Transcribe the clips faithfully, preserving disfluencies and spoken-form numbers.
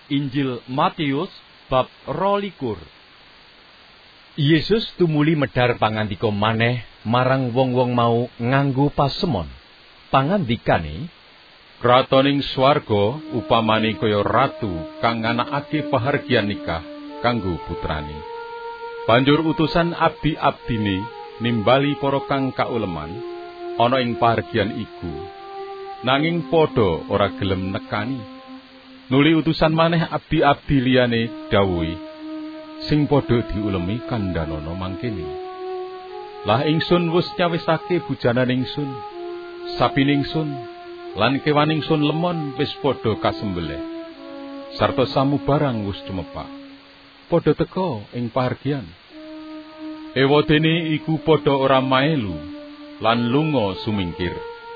Injil Matius bab rolikur. Yesus tumuli medhar pangandika maneh marang wong-wong mau nganggo pasemon. Pangandikane, "Kratoning swarga upamane kaya ratu kang nganakake pahargyan nikah kanggo putrane. Banjur utusan abdi-abdine nimbali para kang kauleman ana ing pahargyan iku, nanging padha ora gelem nekani. Nuli utusan maneh abdi-abdi liyane dawuhi, sing padha diulemi kandhanana mangkene. Lah ingsun wis nyawisake bujanan ingsun, sapi ingsun lan kewan ingsun lemon wis padha kasembelih. Sarta samubarang wis tumepak, padha teka ing pahargyan. Ewadene iku padha ora maelu lan lunga sumingkir.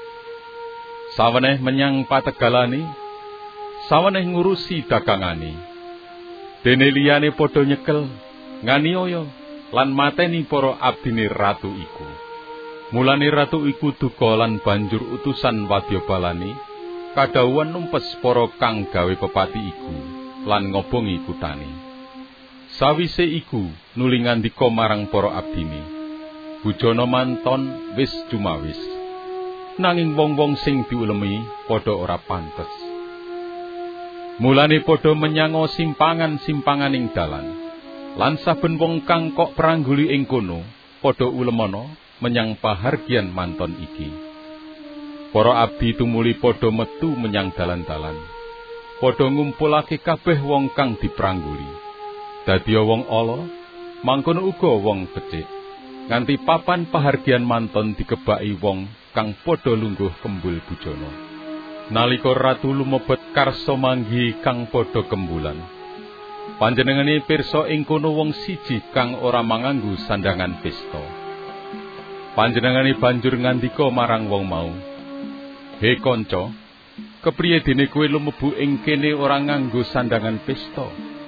Saweneh menyang pategalane, saweneh ngurusi dagangane. Dene liyane padha nyekel, nganiaya lan mateni para abdine ratu iku. Mulane ratu iku duka lan banjur utusan wadyabalane kadhawuhan numpes para kang gawe pepati iku lan ngobongi kutane. Sawise iku nuli ngandika marang para abdine, bujana manton wis jumawis, nanging wong-wong sing diulemi padha ora pantes. Mulane padha menyang simpangan-simpanganing dalan, lan saben wong kang kok prangguli ing kono padha ulemana menyang pahargyan manton iki. Para abdi tumuli padha metu menyang dalan-dalan, padha ngumpulake kabeh wong kang diprangguli. Dadiya wong ala, mangkono uga wong becik, nganti papan pahargyan manton dikebaki wong kang padha lungguh kembul bujana. Nalika ratu lumebet karsa manggi kang padha kembulan, panjenengane pirsa ing kono wong siji kang ora manganggo sandangan pesta. Panjenengane banjur ngandika marang wong mau, "He kanca, kepriye dene kowe lumebu ing kene ora nganggo sandangan pesta?"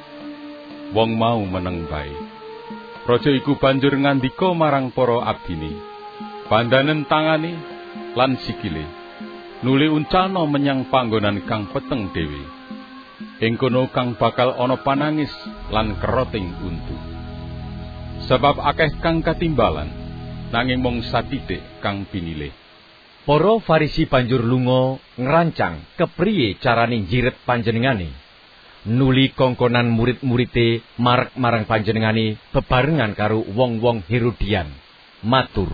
Wong mau meneng bae. Raja iku banjur ngandika marang para abdine, "Bandanen tangane lan sikile, nuli uncalna menyang panggonan kang peteng dhewe. Ing kono kang bakal ana panangis lan keroting untu. Sebab akeh kang katimbalan, nanging mung satitik kang pinilih." Para Farisi banjur lunga ngrancang kepriye carane njiret panjenengane. Nuli kongkonan murid-muride marek marang panjenengane bebarengan karo wong-wong Herodian. Matur,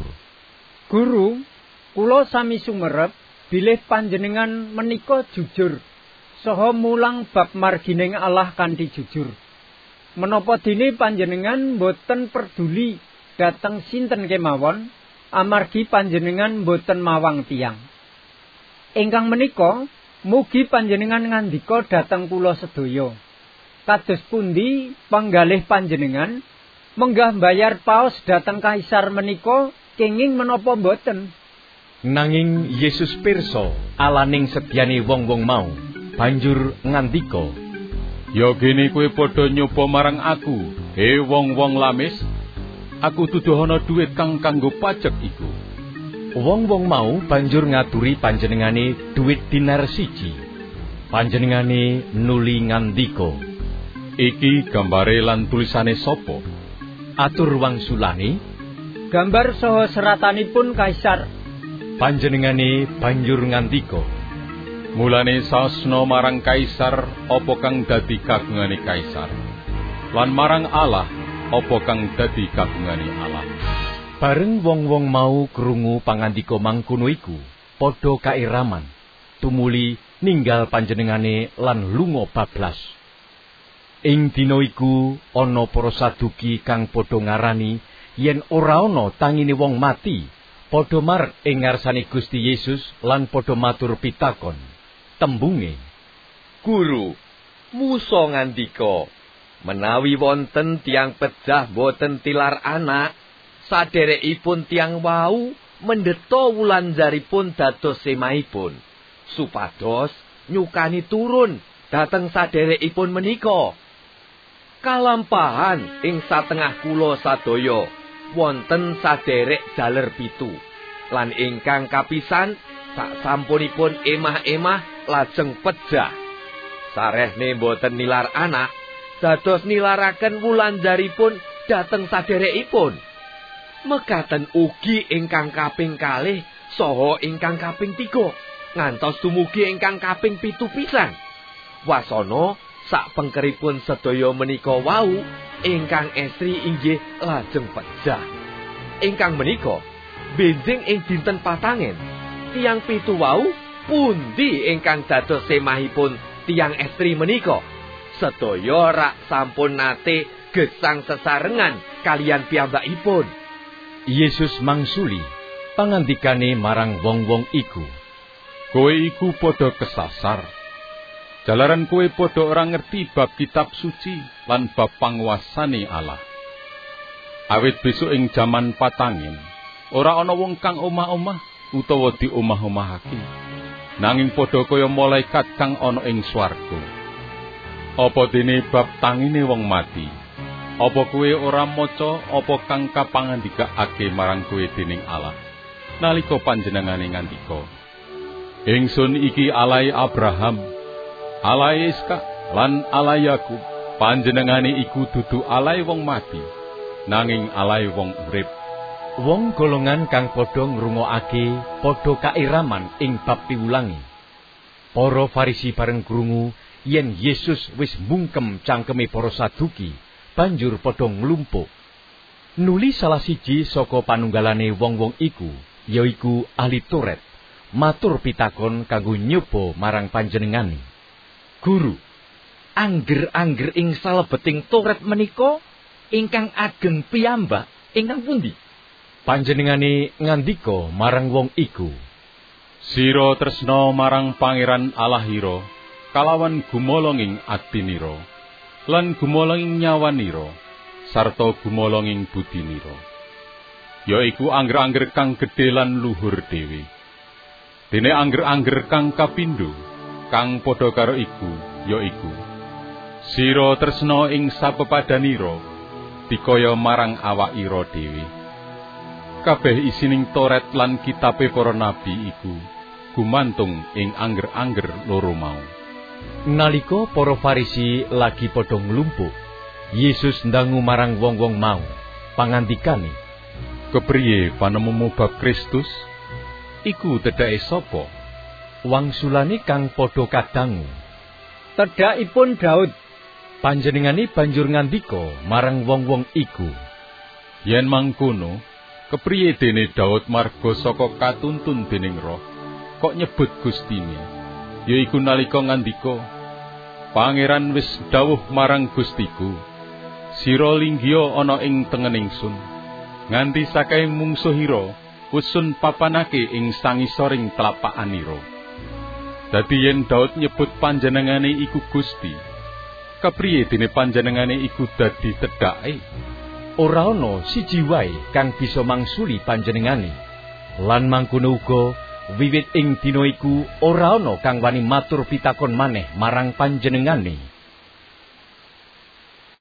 "Guru, kula sami sumerep bilih panjenengan menika jujur saha mulang bab margining Allah kanthi jujur. Menapa dene panjenengan boten peduli dhateng sinten kemawon amargi panjenengan boten mawang tiyang. Ingkang menika mugi panjenengan ngandika dhateng kula sedaya. Kados pundi panggalih panjenengan menggah mbayar paos dhateng kaisar menika kenging menapa boten?" Nanging Yesus pirsa alaning sedyane wong-wong mau, banjur ngandika, "Ya gene kowe padha nyoba marang aku, he wong-wong lamis. Aku duduh ana dhuwit kang kanggo pajak iku." Wong-wong mau banjur ngaturi panjenengane dhuwit dinar siji. Panjenengane nuli ngandika, "Iki gambare lan tulisane sapa?" Atur wangsulane, "Gambar saha seratanipun kaisar." Panjenengane banjur ngandika, "Mulane saosna marang kaisar apa kang dadi kagungane kaisar, lan marang Allah apa kang dadi kagungane Allah." Bareng wong-wong mau krungu pangandika mangkono iku, padha kairaman, tumuli ninggal panjenengane lan lunga bablas. Ing dina iku ana para saduki kang padha ngarani yen ora ana tangine wong mati, padha marek ing ngarsane Gusti Yesus lan padha matur pitakon. Tembunge, "Guru, Musa ngandika, menawi wonten tiyang pejah boten tilar anak, sadherekipun tiyang wau mendeta wulanjaripun dados semahipun, supados nyukani turun dhateng sadherekipun menika. Kalampahan ing satengah kula sadaya wonten sadherek jaler pitu, lan ingkang kapisan sak sampunipun emah-emah lajeng pejah. sarehne boten nilar anak, dados nilaraken wulanjaripun dhateng sadherekipun. Mekaten ugi ingkang kaping kalih saha ingkang kaping tiga, ngantos dumugi ingkang kaping pitu pisan. Wasana sak pengkeripun sedaya menika wau ingkang estri inggih lajeng pejah. Ingkang menika benjing ing dinten patangen, tiyang pitu wau pundi ingkang dados semahipun tiyang estri menika? Sedaya rak sampun nate gesang sesarengan kalian piyambakipun. Yesus mangsuli pangandikane marang wong-wong iku. Kowe iku padha kesasar. Jalaran kowe padha ora ngerti bab kitab suci lan bab panguwasane Allah. Awit besok ing jaman patangin, ora ana wong kang omah-omah utawa diomah-omahake. Nanging padha kaya malaikat kang ana ing swarga. Apa dene bab tangine wong mati? Apa kowe ora maca apa kang kapangandikaake marang kowe dening Allah nalika panjenengane ngandika, Ingsun iki Alahe Abraham, Alahe Iskak lan Alahe Yakub. Panjenengane iku dudu Alahe wong mati, nanging Alahe wong urip. Wong golongan kang padha ngrungokake padha kairaman ing bab piwulangi. Para Farisi bareng krungu yen Yesus wis mbungkem cangkeme para Saduki, banjur padha nglumpuk. Nuli salah siji saka panunggalane wong-wong iku, yaiku ahli Taurat, matur pitakon kanggo nyoba marang panjenengane. Guru, angger-angger ing salebeting Taurat menika ingkang ageng piyambak ingkang pundi? Panjenengane ngandika marang wong iku, Sira tresna marang Pangeran Allahira kalawan gumolonging atinira lan gumolonging nyawanira sarta gumolonging budinira. Yaiku angger-angger kang gedhe lan luhur dhewe. Dene angger-angger kang kapindho kang padha karo iku yaiku sira tresna ing sapepadanira dikaya marang awakira dhewe. Kabeh isining Taurat lan kitabe para nabi iku gumantung ing angger-angger loro mau. Nalika para Farisi lagi padha nglumpuk, Yesus ndangu marang wong-wong mau, pangandikane, Kepriye panemumu bab Kristus? Iku tedhake sapa? Wangsulane kang padha kadangu, Tedhakipun Daud. Panjenengane banjur ngandika marang wong-wong iku, Yen mangkono, kepriye dene Daud marga saka katuntun dening Roh kok nyebut Gustine, yaiku nalika ngandika, Pangeran wis dawuh marang Gustiku, sira linggya ana ing tengen ingsun, nganti saking mungsuhira usun papanake ing sangisoring tlapakanira. Dadi yen Daud nyebut panjenengane iku Gusti, kepriye dene panjenengane iku dadi tedhake? ora ana siji wae kang bisa mangsuli panjenengane. Lan mangkono uga wiwit ing dina iku ora ana kang wani matur pitakon maneh marang panjenengane.